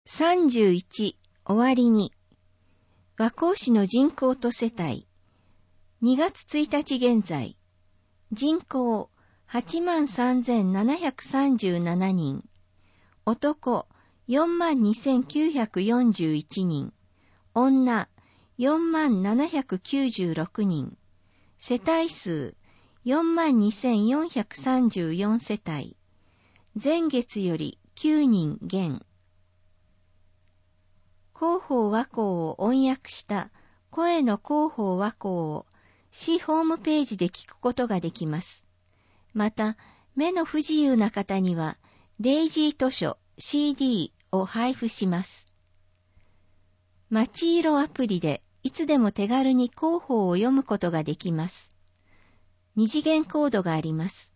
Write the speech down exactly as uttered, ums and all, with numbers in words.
さんじゅういち終わりに和光市の人口と世帯にがつついたち現在人口 はちまんさんぜんななひゃくさんじゅうなな 人男 よんまんにせんきゅうひゃくよんじゅういち 人女 よんまんななひゃくきゅうじゅうろく 人世帯数 よんまんにせんよんひゃくさんじゅうよん 世帯前月よりきゅうにん減広報和光を音訳した声の広報和光を市ホームページで聞くことができます。また、目の不自由な方にはデイジー図書 シーディー を配布します。街色アプリでいつでも手軽に広報を読むことができます。二次元コードがあります。